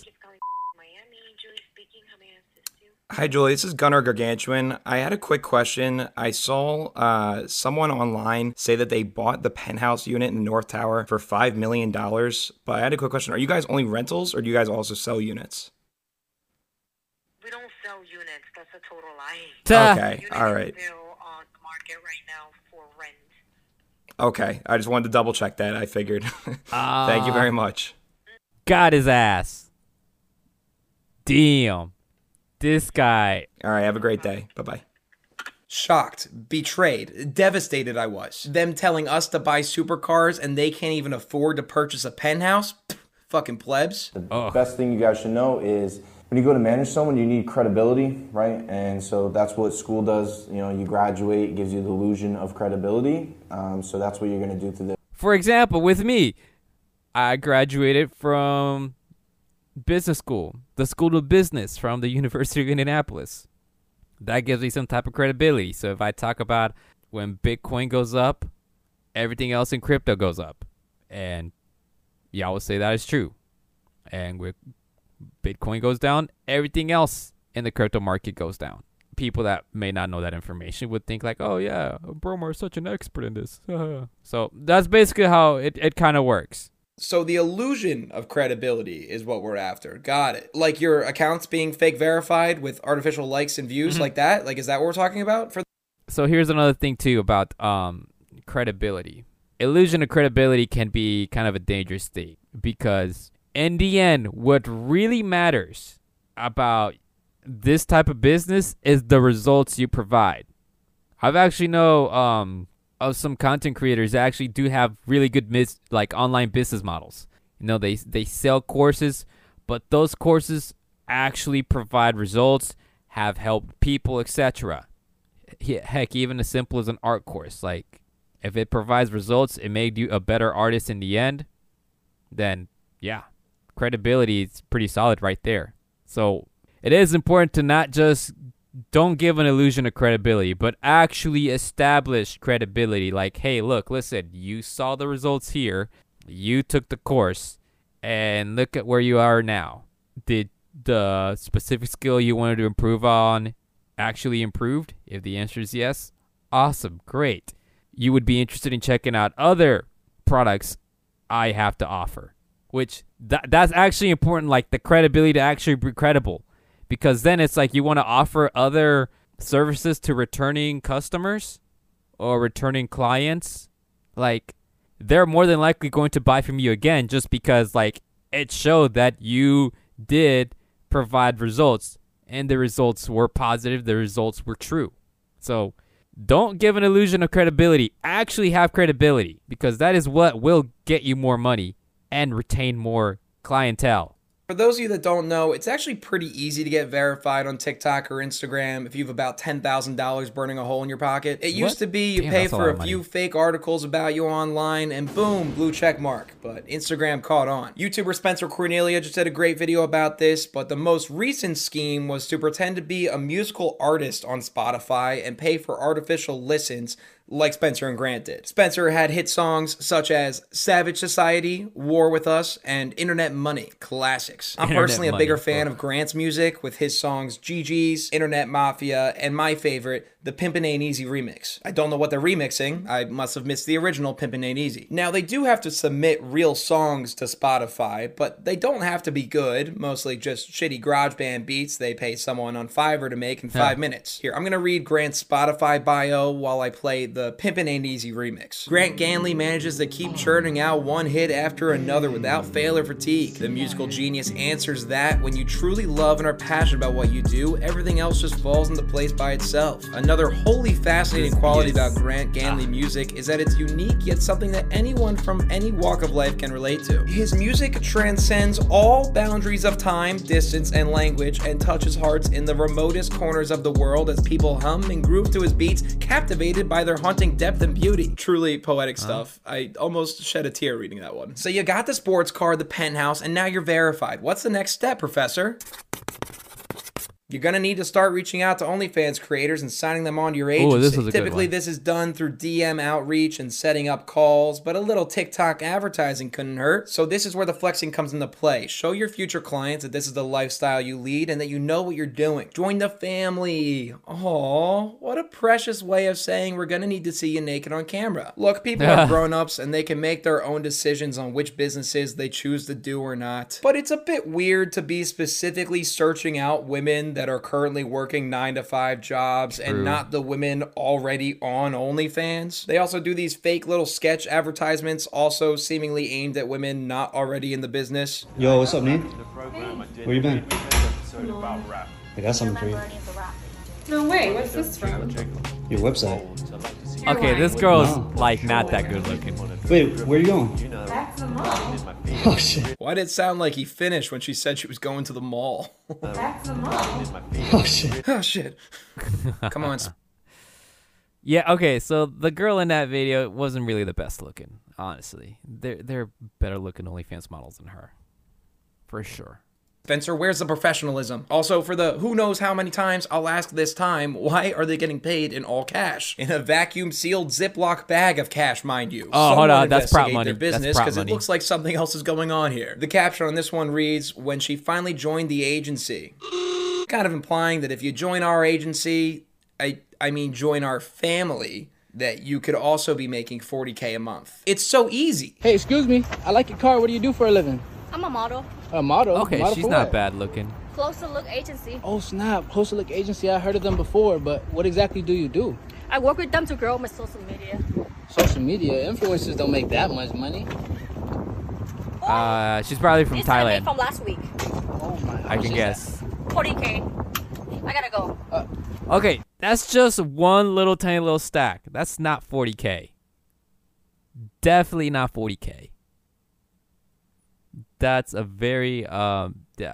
Hi, Julie. This is Gunnar Gargantuan. I had a quick question. I saw someone online say that they bought the penthouse unit in the North Tower for $5 million, but I had a quick question. Are you guys only rentals, or do you guys also sell units? We don't sell units. That's a total lie. Okay, all right. Units are still on the market right now for rent. Okay, I just wanted to double check that. I figured. Thank you very much. Got his ass. Damn. This guy. All right, have a great day. Bye-bye. Shocked, betrayed, devastated I was. Them telling us to buy supercars and they can't even afford to purchase a penthouse? Pfft, fucking plebs. The best thing you guys should know is when you go to manage someone, you need credibility, right? And so that's what school does. You know, you graduate, it gives you the illusion of credibility. So that's what you're going to do to this. For example, with me, I graduated from business school, the School of Business from the University of Indianapolis. That gives me some type of credibility. So if I talk about when Bitcoin goes up, everything else in crypto goes up. And y'all would say that is true. And with Bitcoin goes down, everything else in the crypto market goes down. People that may not know that information would think like, oh yeah, Bromer is such an expert in this. So that's basically how it kind of works. So the illusion of credibility is what we're after. Got it. Like your accounts being fake verified with artificial likes and views like that? Like, is that what we're talking about? So here's another thing too about credibility. Illusion of credibility can be kind of a dangerous state because in the end, what really matters about this type of business is the results you provide. I've actually know of some content creators that actually do have really good online business models. You know, they sell courses, but those courses actually provide results, have helped people, etc. Heck, even as simple as an art course. Like, if it provides results, it made you a better artist in the end, then yeah, credibility is pretty solid right there. So it is important to not just don't give an illusion of credibility, but actually establish credibility. Like, hey, look, listen, you saw the results here. You took the course, and look at where you are now. Did the specific skill you wanted to improve on actually improved? If the answer is yes, awesome, great. You would be interested in checking out other products I have to offer, which that's actually important, like the credibility to actually be credible. Because then it's like you want to offer other services to returning customers or returning clients. Like, they're more than likely going to buy from you again just because, like, it showed that you did provide results, and the results were positive. The results were true. So don't give an illusion of credibility. Actually have credibility, because that is what will get you more money and retain more clientele. For those of you that don't know, it's actually pretty easy to get verified on TikTok or Instagram if you have about $10,000 burning a hole in your pocket. It used to be you pay for a few fake articles about you online and boom, blue check mark. But Instagram caught on. YouTuber Spencer Cornelia just did a great video about this, but the most recent scheme was to pretend to be a musical artist on Spotify and pay for artificial listens like Spencer and Grant did. Spencer had hit songs such as Savage Society, War With Us, and Internet Money, classics. I'm personally a bigger fan of Grant's music with his songs GG's, Internet Mafia, and my favorite, the Pimpin' Ain't Easy remix. I don't know what they're remixing. I must have missed the original Pimpin' Ain't Easy. Now, they do have to submit real songs to Spotify, but they don't have to be good, mostly just shitty GarageBand beats they pay someone on Fiverr to make in 5 minutes. Here, I'm gonna read Grant's Spotify bio while I play the Pimpin' Ain't Easy remix. Grant Ganley manages to keep churning out one hit after another without fail or fatigue. The musical genius answers that when you truly love and are passionate about what you do, everything else just falls into place by itself. Another wholly fascinating quality about Grant Ganley music is that it's unique, yet something that anyone from any walk of life can relate to. His music transcends all boundaries of time, distance, and language, and touches hearts in the remotest corners of the world as people hum and groove to his beats, captivated by their haunting depth and beauty. Truly poetic stuff. I almost shed a tear reading that one. So you got the sports car, the penthouse, and now you're verified. What's the next step, Professor? You're going to need to start reaching out to OnlyFans creators and signing them onto your agency. Typically, this is done through DM outreach and setting up calls, but a little TikTok advertising couldn't hurt. So this is where the flexing comes into play. Show your future clients that this is the lifestyle you lead and that you know what you're doing. Join the family. Aww, what a precious way of saying we're going to need to see you naked on camera. Look, people are grown-ups and they can make their own decisions on which businesses they choose to do or not. But it's a bit weird to be specifically searching out women that are currently working 9-to-5 jobs and not the women already on OnlyFans. They also do these fake little sketch advertisements, also seemingly aimed at women not already in the business. Yo, what's up, Nate? Where you been? I got something for you. No way, what's this from? Your website. Okay, this girl's like not that good looking. Wait, where are you going? Back to the mall. Oh shit. Why did it sound like he finished when she said she was going to the mall? Back to the mall. Oh shit. Oh shit. Come on. Yeah, okay, so the girl in that video wasn't really the best looking, honestly. They're better looking OnlyFans models than her. For sure. Spencer, where's the professionalism? Also, for the who knows how many times I'll ask this time, why are they getting paid in all cash? In a vacuum-sealed Ziploc bag of cash, mind you. Oh, hold on, that's prop money. Their business, because it looks like something else is going on here. The caption on this one reads, when she finally joined the agency. Kind of implying that if you join our agency, I mean join our family, that you could also be making $40K a month. It's so easy. Hey, excuse me. I like your car. What do you do for a living? I'm a model. A model? Okay, model she's for not what? bad looking. Close to Look agency. Oh, snap. Close to Look agency. I heard of them before, but what exactly do you do? I work with them to grow my social media. Social media? Influencers don't make that much money. She's probably from It's Thailand. from last week. Oh my. I can guess. 40K. I gotta go. Okay, that's just one little tiny little stack. That's not 40K. Definitely not 40K. That's a very yeah.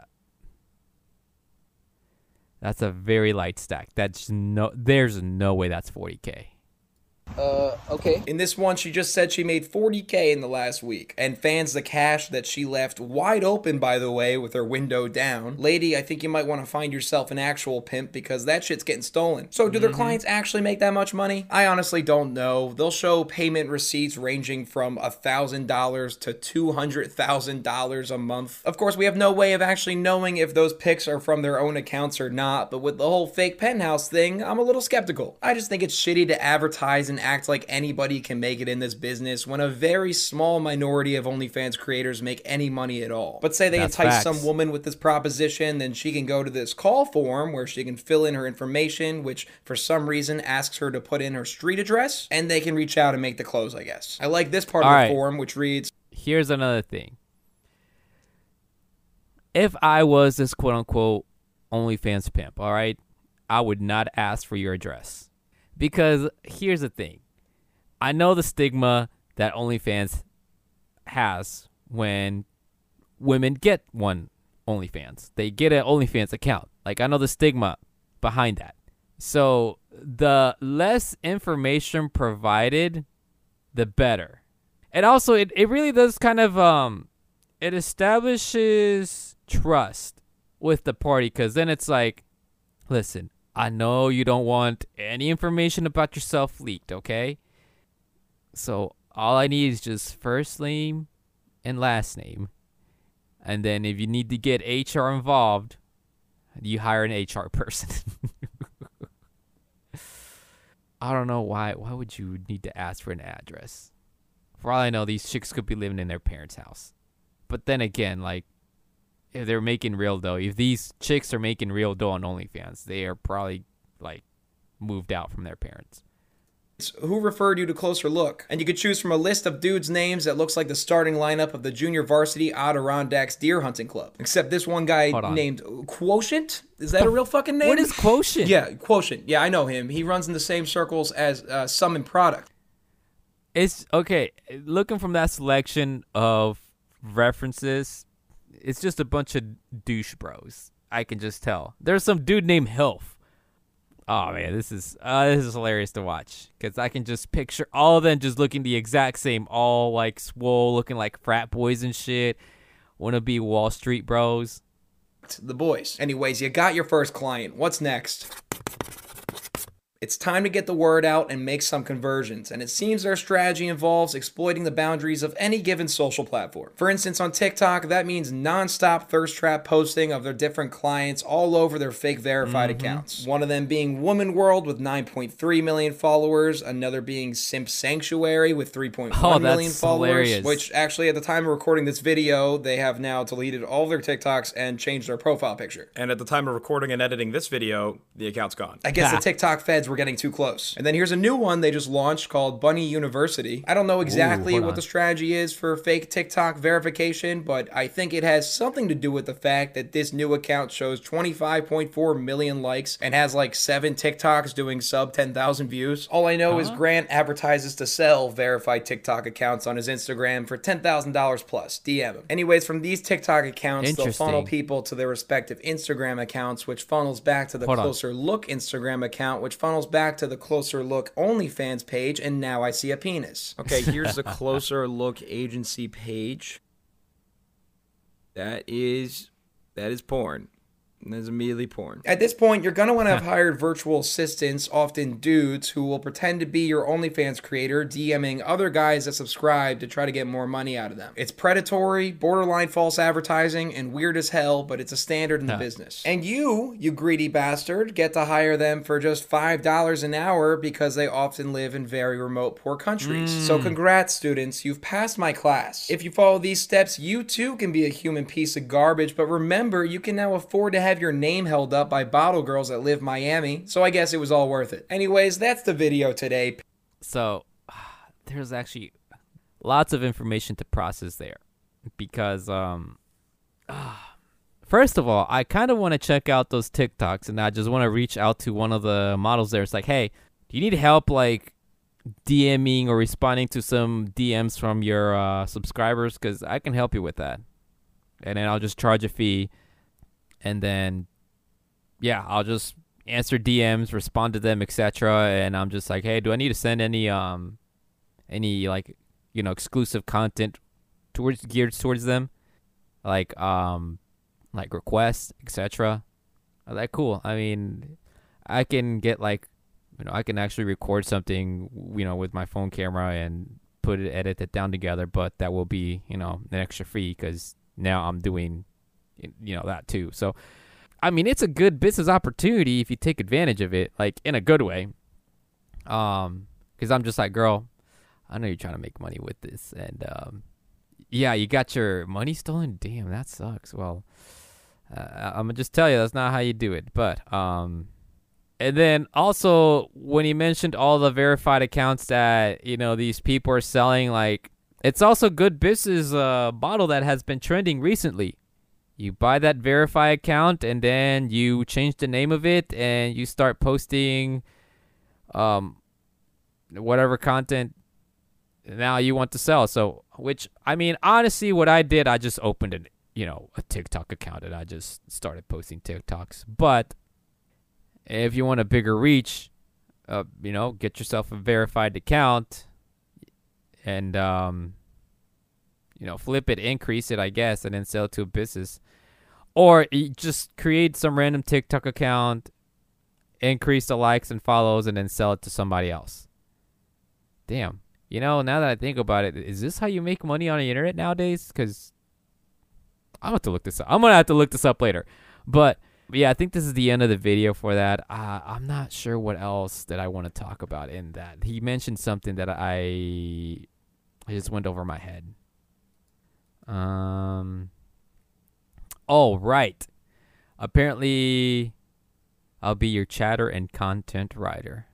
That's a very light stack. There's no way that's 40K. Okay. In this one, she just said she made 40K in the last week and fans the cash that she left wide open, by the way, with her window down. Lady, I think you might want to find yourself an actual pimp because that shit's getting stolen. So do their clients actually make that much money? I honestly don't know. They'll show payment receipts ranging from $1,000 to $200,000 a month. Of course, we have no way of actually knowing if those pics are from their own accounts or not, but with the whole fake penthouse thing, I'm a little skeptical. I just think it's shitty to advertise and act like anybody can make it in this business when a very small minority of OnlyFans creators make any money at all. But say they entice some woman with this proposition, then she can go to this call form where she can fill in her information, which for some reason asks her to put in her street address, and they can reach out and make the close, I guess. I like this part of the form, which reads, here's another thing. if I was this quote unquote OnlyFans pimp, all right, I would not ask for your address. Because here's the thing. I know the stigma that OnlyFans has when women get one OnlyFans. They get an OnlyFans account. Like, I know the stigma behind that. So the less information provided, the better. And also, it really does kind of, it establishes trust with the party, because then it's like, listen, I know you don't want any information about yourself leaked, okay? So all I need is just first name and last name. And then if you need to get HR involved, you hire an HR person. I don't know why. Why would you need to ask for an address? For all I know, these chicks could be living in their parents' house. But then again, like, if they're making real dough, if these chicks are making real dough on OnlyFans, they are probably, like, moved out from their parents. Who referred you to Closer Look? And you could choose from a list of dudes' names that looks like the starting lineup of the junior varsity Adirondacks deer hunting club. Except this one guy named Quotient. Is that a real fucking name? What is Quotient? Yeah, Quotient. Yeah, I know him. He runs in the same circles as Summon Product. It's okay. Looking from that selection of references, it's just a bunch of douche bros. I can just tell. There's some dude named Hilf. Oh man, this is hilarious to watch, because I can just picture all of them just looking the exact same, all like swole, looking like frat boys and shit. Wanna be Wall Street bros. The boys. Anyways, you got your first client. What's next? It's time to get the word out and make some conversions, and it seems their strategy involves exploiting the boundaries of any given social platform. For instance, on TikTok, that means non-stop thirst trap posting of their different clients all over their fake verified accounts. One of them being Woman World with 9.3 million followers, another being Simp Sanctuary with 3.1 million followers, hilarious. which actually at the time of recording this video, they have now deleted all their TikToks and changed their profile picture. And at the time of recording and editing this video, the account's gone. I guess the TikTok feds were getting too close. And then here's a new one they just launched called Bunny University. I don't know exactly what the strategy is for fake TikTok verification, but I think it has something to do with the fact that this new account shows 25.4 million likes and has like 7 TikToks doing sub 10,000 views. All I know is Grant advertises to sell verified TikTok accounts on his Instagram for $10,000 plus. DM him. Anyways, from these TikTok accounts, they'll funnel people to their respective Instagram accounts, which funnels back to the Closer Look Instagram account, which funnels back to the Closer Look OnlyFans page, and now I see a penis. Okay, here's the Closer Look agency page. That is porn. There's immediately porn. At this point, you're going to want to have hired virtual assistants, often dudes, who will pretend to be your OnlyFans creator, DMing other guys that subscribe to try to get more money out of them. It's predatory, borderline false advertising, and weird as hell, but it's a standard in the business. And you greedy bastard, get to hire them for just $5 an hour because they often live in very remote, poor countries. So congrats, students. You've passed my class. If you follow these steps, you too can be a human piece of garbage, but remember, you can now afford to have your name held up by bottle girls that live Miami, so I guess it was all worth it. Anyways, that's the video today. So, there's actually lots of information to process there, because, first of all, I kind of want to check out those TikToks, and I just want to reach out to one of the models there. It's like, hey, do you need help, like, DMing or responding to some DMs from your subscribers? Because I can help you with that. And then I'll just charge a fee. And then, yeah, I'll just answer DMs, respond to them, etc. And I'm just like, hey, do I need to send any like, you know, exclusive content geared towards them, like requests, etc. I'm like, cool. I mean, I can get like, you know, I can actually record something, you know, with my phone camera and edit it down together, but that will be, you know, an extra fee because now I'm doing, you know, that too. So, I mean, it's a good business opportunity if you take advantage of it, like in a good way. Because I'm just like, girl, I know you're trying to make money with this, and yeah, you got your money stolen. Damn, that sucks. Well, I'm gonna just tell you that's not how you do it. But and then also when you mentioned all the verified accounts that, you know, these people are selling, like, it's also good business model that has been trending recently. You buy that Verify account, and then you change the name of it, and you start posting whatever content now you want to sell. So, which, I mean, honestly, what I did, I just opened a TikTok account, and I just started posting TikToks. But if you want a bigger reach, get yourself a verified account and, flip it, increase it, I guess, and then sell it to a business. Or you just create some random TikTok account, increase the likes and follows, and then sell it to somebody else. Damn. Now that I think about it, is this how you make money on the internet nowadays? Because I'm going to look this up. I'm going to have to look this up later. But yeah, I think this is the end of the video for that. I'm not sure what else that I want to talk about in that. He mentioned something that I just went over my head. Oh, right. Apparently, I'll be your chatter and content writer.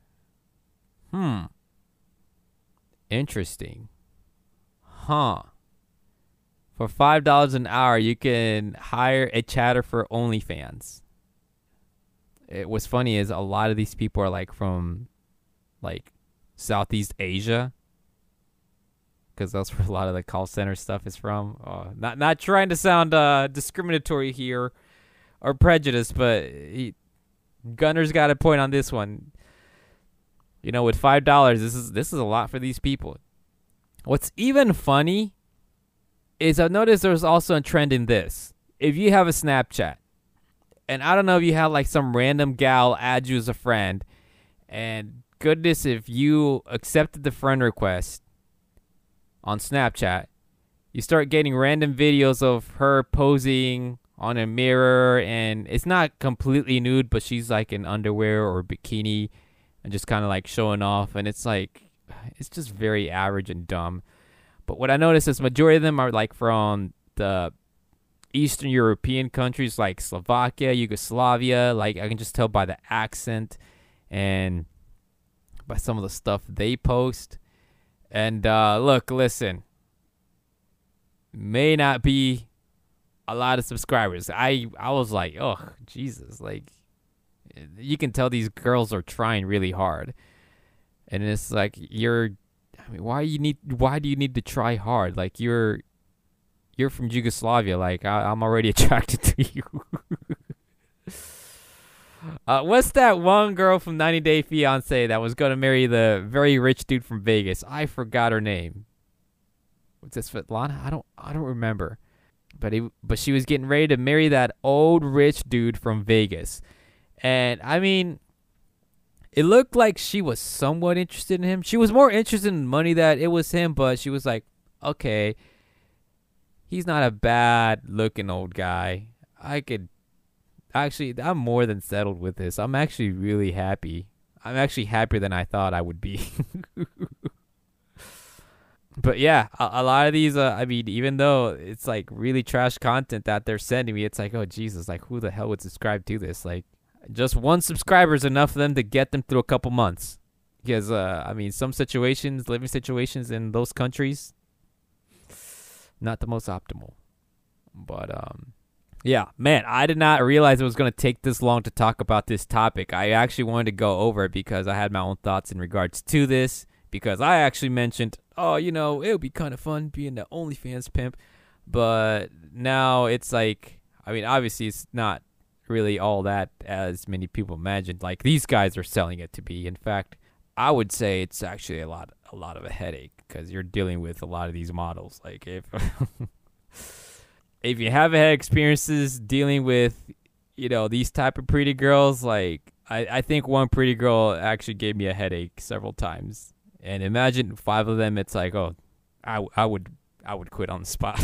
Interesting. For $5 an hour, you can hire a chatter for OnlyFans. What's funny is a lot of these people are from Southeast Asia, because that's where a lot of the call center stuff is from. Not trying to sound discriminatory here or prejudiced, but Gunner's got a point on this one. With $5, this is a lot for these people. What's even funny is I've noticed there's also a trend in this. If you have a Snapchat, and I don't know if you have some random gal add you as a friend, and goodness, if you accepted the friend request on Snapchat, you start getting random videos of her posing on a mirror, and it's not completely nude, but she's in underwear or bikini and just kind of showing off, and it's just very average and dumb. But what I noticed is majority of them are from the Eastern European countries like Slovakia, Yugoslavia. I can just tell by the accent and by some of the stuff they post. And listen, may not be a lot of subscribers. I was like, oh, Jesus. You can tell these girls are trying really hard. And it's why do you need to try hard? You're from Yugoslavia. I'm already attracted to you. What's that one girl from 90 Day Fiance that was going to marry the very rich dude from Vegas? I forgot her name. What's this, Svetlana? I don't remember. But she was getting ready to marry that old rich dude from Vegas. And I mean, it looked like she was somewhat interested in him. She was more interested in money that it was him, but she was like, okay, he's not a bad looking old guy. I'm more than settled with this. I'm actually really happy. I'm actually happier than I thought I would be. But yeah, a lot of these, even though it's really trash content that they're sending me, it's oh Jesus, who the hell would subscribe to this? Just one subscriber is enough for them to get them through a couple months. Because, some living situations in those countries, not the most optimal. But, yeah, man, I did not realize it was going to take this long to talk about this topic. I actually wanted to go over it because I had my own thoughts in regards to this. Because I actually mentioned, it would be kind of fun being the OnlyFans pimp. But now it's obviously it's not really all that as many people imagined. These guys are selling it to be. In fact, I would say it's actually a lot of a headache because you're dealing with a lot of these models. If you haven't had experiences dealing with, these type of pretty girls, I think one pretty girl actually gave me a headache several times. And imagine 5 of them, it's I would quit on the spot.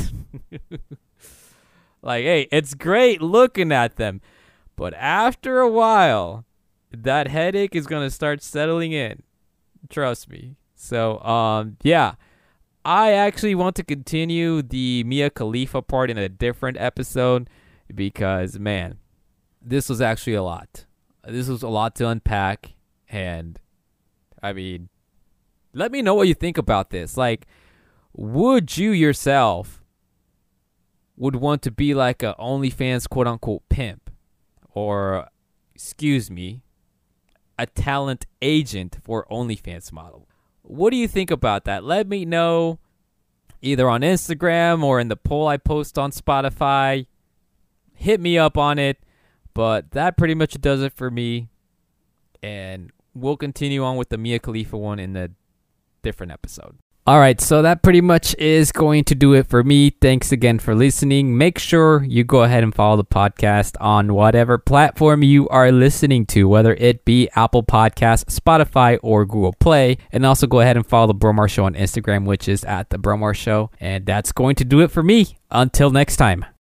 Hey, it's great looking at them. But after a while, that headache is going to start settling in. Trust me. So, yeah. I actually want to continue the Mia Khalifa part in a different episode because, man, this was actually a lot. This was a lot to unpack. And, let me know what you think about this. Would you yourself would want to be like a OnlyFans quote unquote pimp, or excuse me, a talent agent for OnlyFans model. What do you think about that? Let me know either on Instagram or in the poll I post on Spotify. Hit me up on it. But that pretty much does it for me. And we'll continue on with the Mia Khalifa one in a different episode. All right, so that pretty much is going to do it for me. Thanks again for listening. Make sure you go ahead and follow the podcast on whatever platform you are listening to, whether it be Apple Podcasts, Spotify, or Google Play. And also go ahead and follow the Bromar Show on Instagram, which is @the Bromar Show. And that's going to do it for me. Until next time.